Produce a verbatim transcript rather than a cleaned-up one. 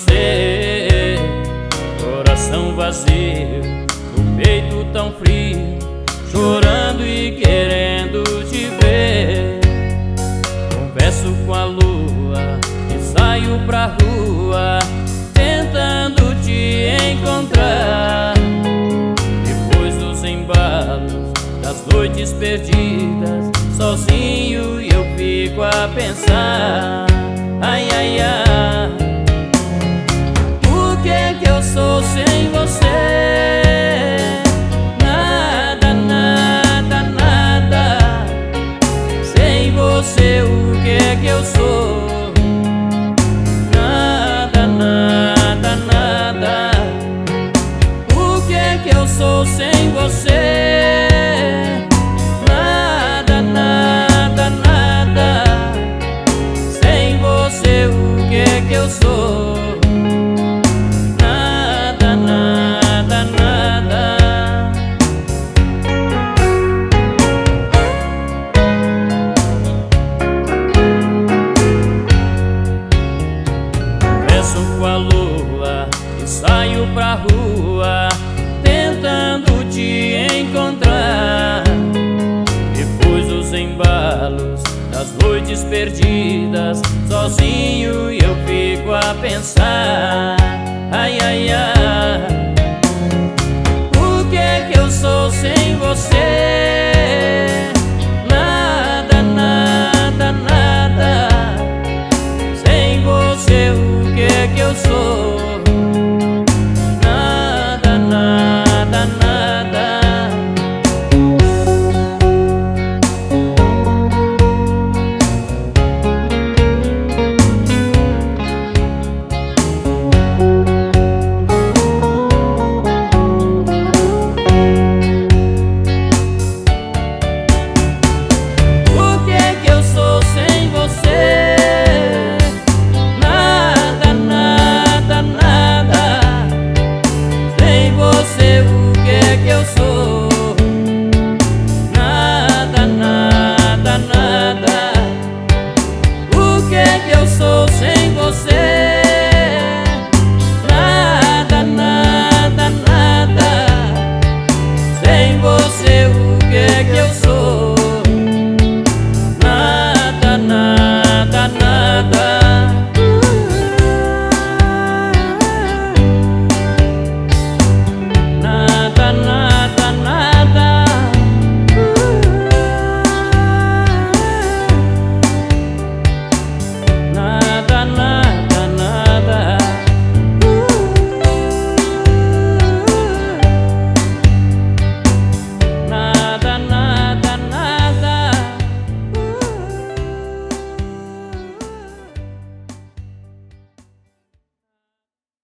você. Coração vazio, o peito tão frio, chorando e querendo te ver. Converso com a lua e saio pra rua, tentando te encontrar. Depois dos embalos das noites perdidas, sozinho eu fico a pensar. Ai, ai, ai, o que é que eu sou sem você? Nada, nada, nada. Sem você o que é que eu sou? Nada, nada, nada. O que é que eu sou sem você? Nada, nada, nada. Sem você o que é que eu sou? Nada, nada, nada. Converso com a lua e saio pra rua, tentando te encontrar. Depois dos embalos das noites perdidas, sozinho eu fico a pensar. Ai, ai, ai, o que é que eu sou sem você? Nada, nada, nada. Sem você o que é que eu sou?